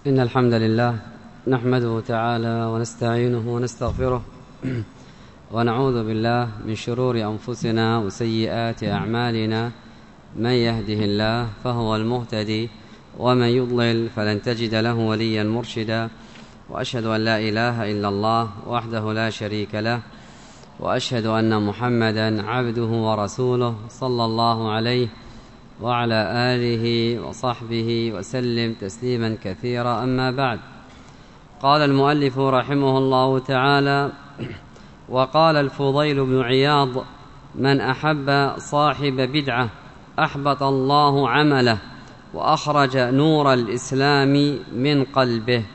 إن الحمد لله نحمده تعالى ونستعينه ونستغفره ونعوذ بالله من شرور أنفسنا وسيئات أعمالنا. من يهده الله فهو المهتدي ومن يضلل فلن تجد له وليا مرشدا. وأشهد أن لا إله إلا الله وحده لا شريك له، وأشهد أن محمدا عبده ورسوله صلى الله عليه وعلى آله وصحبه وسلم تسليما كثيرا. أما بعد، قال المؤلف رحمه الله تعالى: وقال الفضيل بن عياض: من أحب صاحب بدعة أحبط الله عمله وأخرج نور الإسلام من قلبه.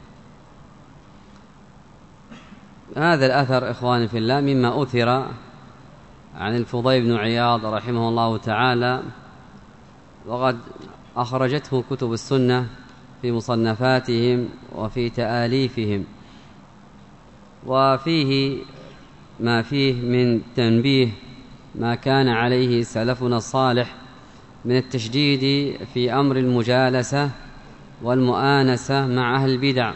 هذا الأثر إخواني في الله مما أثر عن الفضيل بن عياض رحمه الله تعالى، وقد أخرجته كتب السنة في مصنفاتهم وفي تآليفهم، وفيه ما فيه من تنبيه ما كان عليه سلفنا الصالح من التشديد في أمر المجالسة والمؤانسة مع أهل البدع.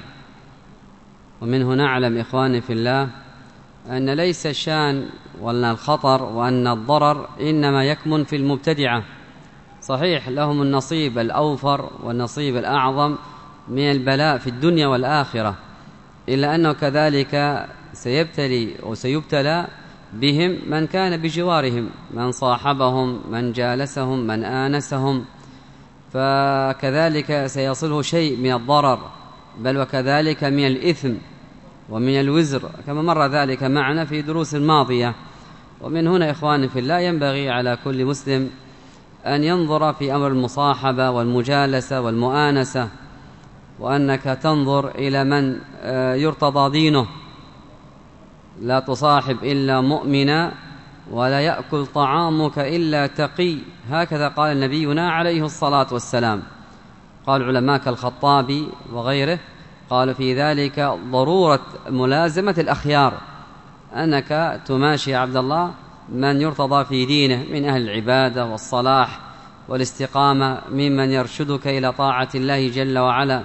ومنه نعلم إخواني في الله أن ليس الشان ولا الخطر وأن الضرر إنما يكمن في المبتدعة. صحيح لهم النصيب الأوفر والنصيب الأعظم من البلاء في الدنيا والآخرة، إلا أنه كذلك سيبتلي وسيبتلى بهم من كان بجوارهم، من صاحبهم، من جالسهم، من آنسهم، فكذلك سيصله شيء من الضرر، بل وكذلك من الإثم ومن الوزر، كما مر ذلك معنا في دروس ماضية. ومن هنا إخواني في الله ينبغي على كل مسلم أن ينظر في أمر المصاحبة والمجالسة والمؤانسة، وأنك تنظر إلى من يرتضى دينه. لا تصاحب إلا مؤمنا ولا يأكل طعامك إلا تقي، هكذا قال نبينا عليه الصلاة والسلام. قال علماء كالخطابي وغيره قال في ذلك ضرورة ملازمة الأخيار، أنك تماشي عبد الله من يرتضى في دينه من أهل العبادة والصلاح والاستقامة، ممن يرشدك إلى طاعة الله جل وعلا.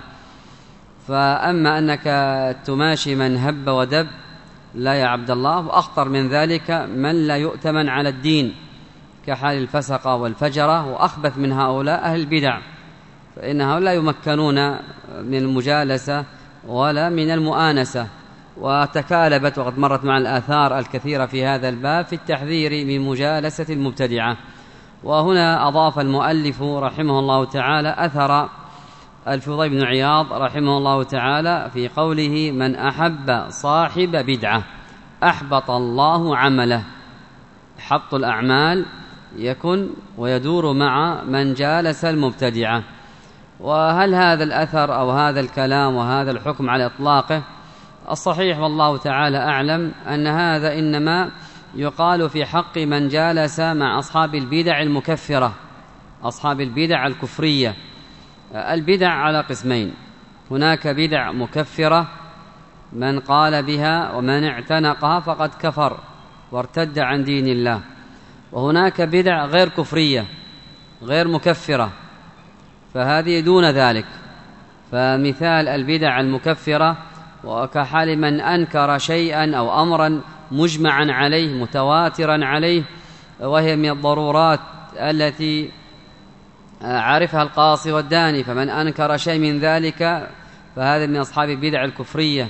فأما أنك تماشي من هب ودب، لا يا عبد الله. وأخطر من ذلك من لا يؤتمن على الدين كحال الفسقة والفجرة، وأخبث من هؤلاء أهل البدع، فإن هؤلاء يمكنون من المجالسة ولا من المؤانسة. وتكالبت وقد مرت مع الآثار الكثيرة في هذا الباب في التحذير من مجالسة المبتدعة. وهنا أضاف المؤلف رحمه الله تعالى أثر الفضيل بن عياض رحمه الله تعالى في قوله: من أحب صاحب بدعة أحبط الله عمله. حبط الأعمال يكن ويدور مع من جالس المبتدعة. وهل هذا الأثر أو هذا الكلام وهذا الحكم على إطلاقه؟ الصحيح والله تعالى أعلم أن هذا إنما يقال في حق من جالس مع أصحاب البدع المكفرة، أصحاب البدع الكفرية. البدع على قسمين: هناك بدع مكفرة من قال بها ومن اعتنقها فقد كفر وارتد عن دين الله، وهناك بدع غير كفرية غير مكفرة، فهذه دون ذلك. فمثال البدع المكفرة وكحال من أنكر شيئا أو أمرا مجمعا عليه متواترا عليه، وهي من الضرورات التي عرفها القاصي والداني، فمن أنكر شيء من ذلك فهذا من أصحاب البدع الكفرية.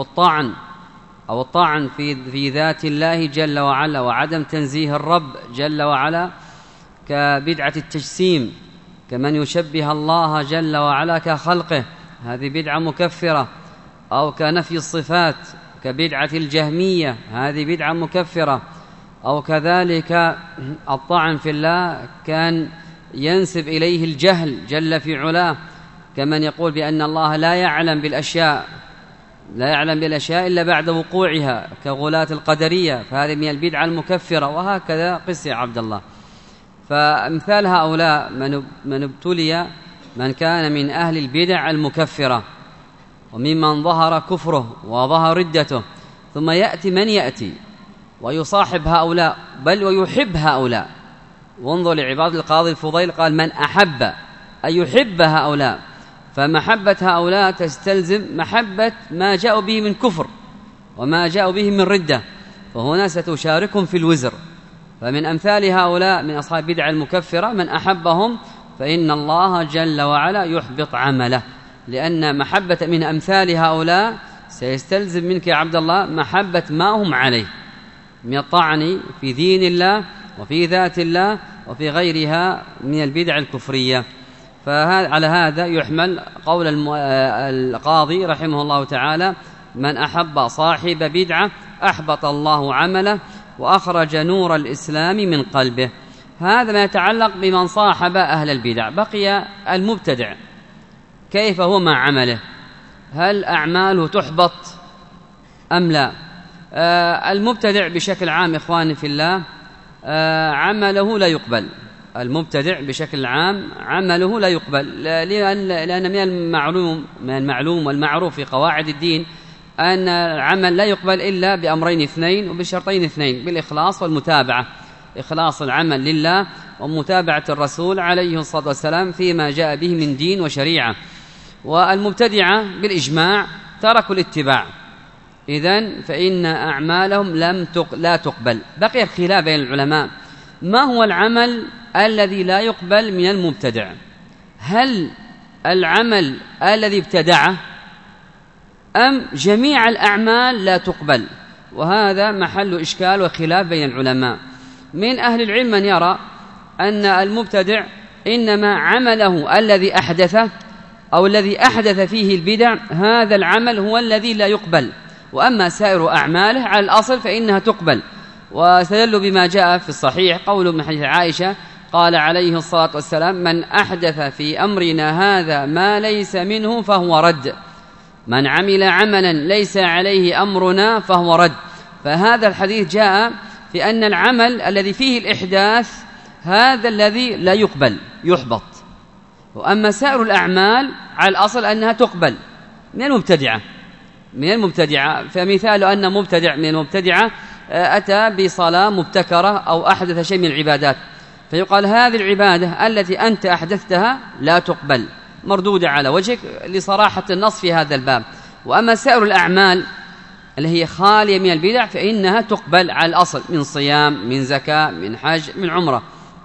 أو الطعن في ذات الله جل وعلا وعدم تنزيه الرب جل وعلا، كبدعة التجسيم، كمن يشبه الله جل وعلا كخلقه، هذه بدعة مكفرة. أو كنفي الصفات كبدعة الجهمية، هذه بدعة مكفرة. أو كذلك الطعن في الله كان ينسب إليه الجهل جل في علاه، كمن يقول بأن الله لا يعلم بالأشياء إلا بعد وقوعها، كغلاة القدرية، فهذه من البدعة المكفرة. وهكذا قس يا عبد الله. فأمثال هؤلاء من ابتلي من كان من أهل البدع المكفرة، وممن ظهر كفره وظهر ردته، ثم يأتي من يأتي ويصاحب هؤلاء بل ويحب هؤلاء. وانظر لعبارة القاضي الفضيل، قال: من أحب أن يحب هؤلاء، فمحبة هؤلاء تستلزم محبة ما جاءوا به من كفر وما جاءوا به من ردة، فهنا ستشاركهم في الوزر. فمن أمثال هؤلاء من أصحاب بدع المكفرة من أحبهم فإن الله جل وعلا يحبط عمله، لأن محبة من أمثال هؤلاء سيستلزم منك يا عبد الله محبة ما هم عليه من الطعن في دين الله وفي ذات الله وفي غيرها من البدع الكفرية. فعلى هذا يحمل قول القاضي رحمه الله تعالى: من أحب صاحب بدعة أحبط الله عمله وأخرج نور الإسلام من قلبه. هذا ما يتعلق بمن صاحب أهل البدع. بقي المبتدع، كيف هو مع عمله؟ هل أعماله تحبط أم لا؟ المبتدع بشكل عام إخواني في الله عمله لا يقبل. المبتدع بشكل عام عمله لا يقبل، لأن من المعلوم والمعروف في قواعد الدين أن العمل لا يقبل إلا بأمرين اثنين وبشرطين اثنين: بالإخلاص والمتابعة. إخلاص العمل لله ومتابعة الرسول عليه الصلاة والسلام فيما جاء به من دين وشريعة. والمبتدعة بالإجماع تركوا الاتباع، إذن فإن أعمالهم لا تقبل. بقي الخلاف بين العلماء: ما هو العمل الذي لا يقبل من المبتدع؟ هل العمل الذي ابتدعه أم جميع الأعمال لا تقبل؟ وهذا محل إشكال وخلاف بين العلماء. من أهل العلم من يرى أن المبتدع إنما عمله الذي أحدثه أو الذي أحدث فيه البدع هذا العمل هو الذي لا يقبل، وأما سائر أعماله على الأصل فإنها تقبل. واستدلوا بما جاء في الصحيح قول من حديث عائشة قال عليه الصلاة والسلام: من أحدث في أمرنا هذا ما ليس منه فهو رد، من عمل عملا ليس عليه أمرنا فهو رد. فهذا الحديث جاء في أن العمل الذي فيه الإحداث هذا الذي لا يقبل يحبط، وأما سائر الأعمال على الأصل أنها تقبل من المبتدعة. فمثال أن مبتدع من المبتدعة أتى بصلاة مبتكرة أو أحدث شيء من العبادات، فيقال هذه العبادة التي أنت أحدثتها لا تقبل، مردودة على وجهك لصراحة النص في هذا الباب. وأما سائر الأعمال اللي هي خالية من البدع فإنها تقبل على الأصل، من صيام، من زكاة، من حج، من عمرة.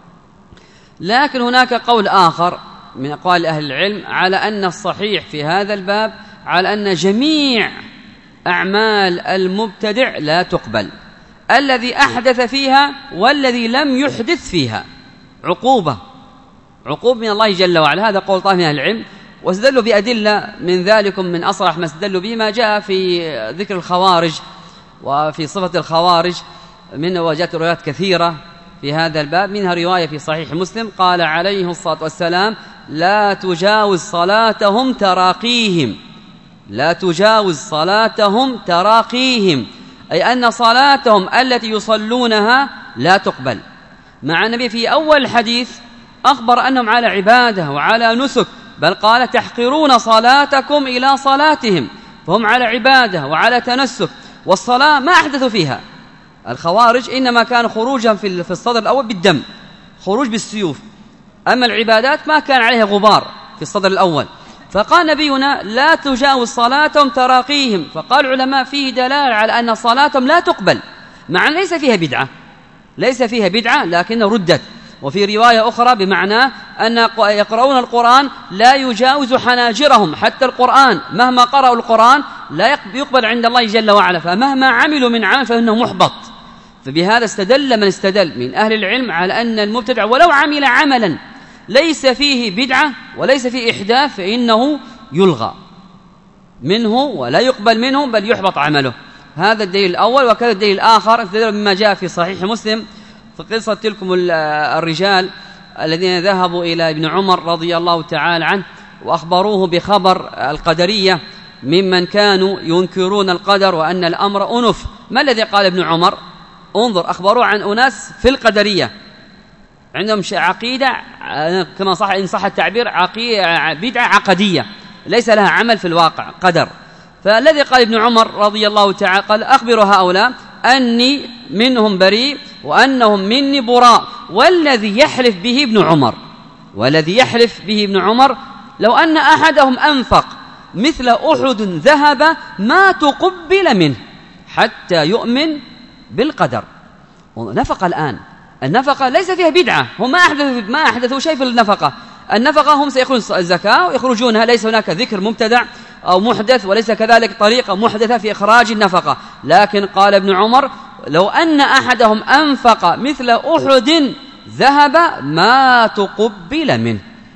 لكن هناك قول آخر من أقوال أهل العلم على أن الصحيح في هذا الباب على أن جميع أعمال المبتدع لا تقبل، الذي أحدث فيها والذي لم يحدث فيها عقوبة من الله جل وعلا. هذا قول طائفة من أهل العلم، واستدلوا بأدلة من ذلكم من أصرح ما استدلوا به ما جاء في ذكر الخوارج وفي صفة الخوارج، من وجدت روايات كثيرة في هذا الباب، منها رواية في صحيح مسلم قال عليه الصلاة والسلام: لا تجاوز صلاتهم تراقيهم، لا تجاوز صلاتهم تراقيهم، أي أن صلاتهم التي يصلونها لا تقبل. مع النبي في أول الحديث أخبر أنهم على عبادة وعلى نسك، بل قال: تحقرون صلاتكم إلى صلاتهم، فهم على عبادة وعلى تنسك، والصلاة ما أحدثوا فيها. الخوارج إنما كان خروجا في الصدر الأول بالدم، خروج بالسيوف، أما العبادات ما كان عليها غبار في الصدر الأول. فقال نبينا: لا تجاوز صلاتهم تراقيهم. فقال العلماء فيه دلالة على أن صلاتهم لا تقبل، مع أن ليس فيها بدعة لكنه ردت. وفي رواية أخرى بمعنى أن يقرؤون القرآن لا يجاوز حناجرهم، حتى القرآن مهما قرأوا القرآن لا يقبل عند الله جل وعلا، فمهما عملوا من عمل فإنه محبط. فبهذا استدل من استدل من أهل العلم على أن المبتدع ولو عمل عملا ليس فيه بدعة وليس فيه إحداث فإنه يلغى منه ولا يقبل منه بل يحبط عمله. هذا الدليل الأول. وكذا الدليل الآخر استدل بما جاء في صحيح مسلم في قصة تلكم الرجال الذين ذهبوا إلى ابن عمر رضي الله تعالى عنه وأخبروه بخبر القدرية ممن كانوا ينكرون القدر وأن الأمر أنف. ما الذي قال ابن عمر؟ انظر، أخبروه عن أناس في القدرية عندهم عقيدة كما صح إن صح التعبير بدعة عقدية ليس لها عمل في الواقع، قدر. فالذي قال ابن عمر رضي الله تعالى قال: أخبروا هؤلاء أني منهم بريء وأنهم مني براء، والذي يحلف به ابن عمر لو أن أحدهم أنفق مثل أحد ذهب ما تقبل منه حتى يؤمن بالقدر. نفقة الآن، النفقة ليس فيها بدعة، هم ما أحدثوا شيء في النفقة. النفقة هم سيأخذون الزكاة ويخرجونها، ليس هناك ذكر مبتدع أو محدث، وليس كذلك طريقة محدثة في إخراج النفقة. لكن قال ابن عمر لو أن أحدهم أنفق مثل أحد ذهب ما تقبل منه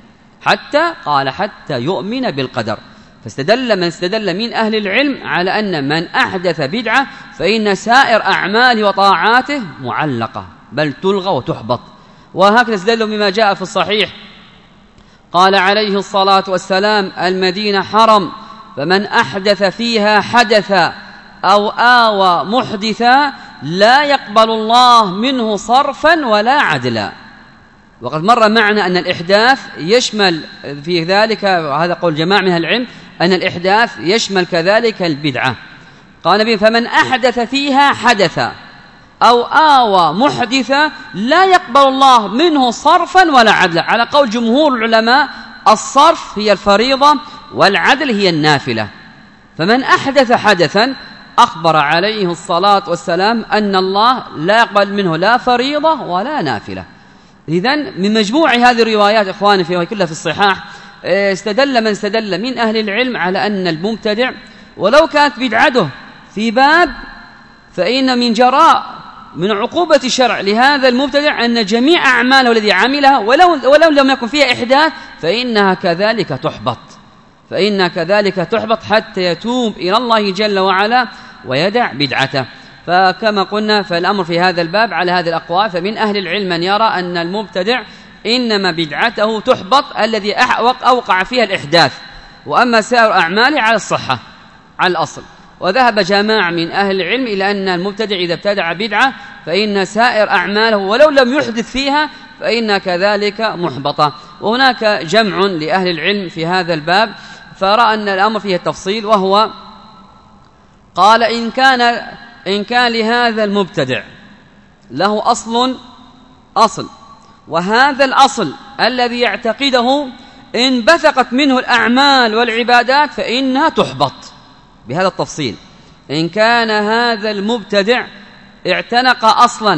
حتى يؤمن بالقدر. فاستدل من استدل من أهل العلم على أن من أحدث بدعة فإن سائر أعماله وطاعاته معلقة بل تلغى وتحبط. وهكذا استدلوا بما جاء في الصحيح قال عليه الصلاة والسلام المدينة حرم فمن أحدث فيها حدثا أو آوى محدثا لا يقبل الله منه صرفا ولا عدلا. وقد مر معنا أن الإحداث يشمل في ذلك، وهذا قول جماعة من العلم، أن الإحداث يشمل كذلك البدعة. قال النبي فمن أحدث فيها حدثا أو آوى محدثا لا يقبل الله منه صرفا ولا عدلا. على قول جمهور العلماء الصرف هي الفريضة والعدل هي النافلة. فمن أحدث حدثا أخبر عليه الصلاة والسلام أن الله لا يقبل منه لا فريضة ولا نافلة. إذن من مجموع هذه الروايات إخواني في كلها في الصحاح استدل من استدل من أهل العلم على أن المبتدع ولو كانت بدعته في باب فإن من جراء من عقوبة الشرع لهذا المبتدع أن جميع أعماله الذي عملها ولو لم يكن فيها إحداث فإنها كذلك تحبط حتى يتوب إلى الله جل وعلا ويدع بدعته. فكما قلنا فالأمر في هذا الباب على هذه الأقوال. فمن أهل العلم من يرى أن المبتدع إنما بدعته تحبط الذي أوقع فيها الإحداث، وأما سائر أعماله على الصحة على الأصل. وذهب جماعة من أهل العلم إلى أن المبتدع إذا ابتدع بدعة فإن سائر أعماله ولو لم يحدث فيها فإن كذلك محبطة. وهناك جمع لأهل العلم في هذا الباب فرأى أن الأمر فيه التفصيل، وهو قال إن كان لهذا المبتدع له أصل وهذا الأصل الذي يعتقده إن بثقت منه الأعمال والعبادات فإنها تحبط بهذا التفصيل. إن كان هذا المبتدع اعتنق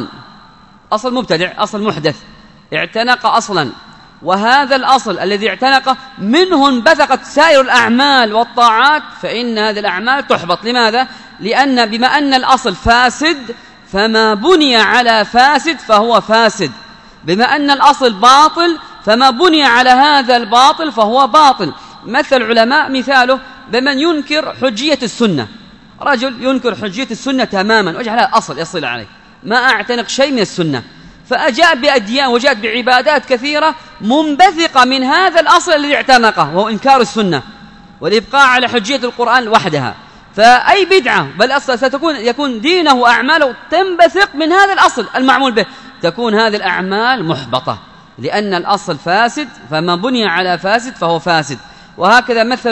أصل مبتدع أصل محدث اعتنق أصلا، وهذا الأصل الذي اعتنقه منه انبثقت سائر الأعمال والطاعات فإن هذه الأعمال تحبط. لماذا؟ لأن بما أن الأصل فاسد فما بني على فاسد فهو فاسد، بما أن الأصل باطل فما بني على هذا الباطل فهو باطل. مثل العلماء مثاله بمن ينكر حجية السنة، رجل ينكر حجية السنة تماما وجعلها الأصل يصل عليه، ما أعتنق شيء من السنة، فأجاء بأديان وجاءت بعبادات كثيرة منبثقة من هذا الأصل الذي اعتنقه وهو إنكار السنة والإبقاء على حجية القرآن وحدها. فأي بدعة بل أصلا يكون دينه وأعماله تنبثق من هذا الأصل المعمول به، تكون هذه الأعمال محبطة لأن الأصل فاسد فما بني على فاسد فهو فاسد. وهكذا مثل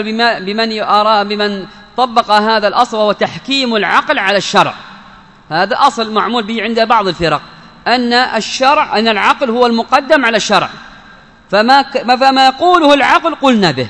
بمن طبق هذا الأصل وهو تحكيم العقل على الشرع. هذا أصل معمول به عند بعض الفرق أن العقل هو المقدم على الشرع، فما يقوله العقل قلنا به،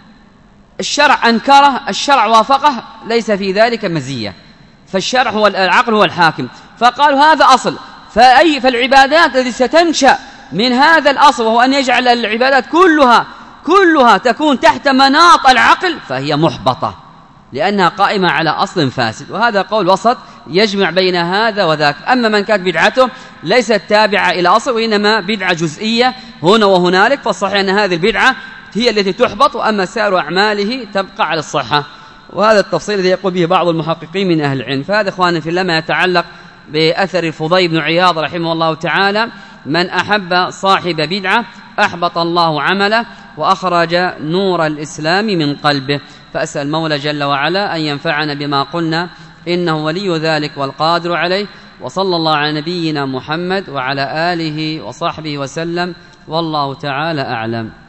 الشرع أنكره الشرع وافقه ليس في ذلك مزية، فالشرع العقل هو الحاكم. فقالوا هذا أصل، فالعبادات التي ستنشأ من هذا الأصل وهو أن يجعل العبادات كلها تكون تحت مناط العقل فهي محبطة لأنها قائمة على أصل فاسد. وهذا قول وسط يجمع بين هذا وذاك. أما من كانت بدعته ليست تابعة إلى أصل وإنما بدعة جزئية هنا وهنالك، فالصحيح أن هذه البدعة هي التي تحبط، وأما سائر أعماله تبقى على الصحة. وهذا التفصيل الذي يقول به بعض المحققين من أهل العلم. فهذا إخواني في الله ما يتعلق بأثر الفضيل بن عياض رحمه الله تعالى: من أحب صاحب بدعة أحبط الله عمله وأخرج نور الإسلام من قلبه. فأسأل المولى جل وعلا أن ينفعنا بما قلنا إنه ولي ذلك والقادر عليه. وصلى الله على نبينا محمد وعلى آله وصحبه وسلم، والله تعالى أعلم.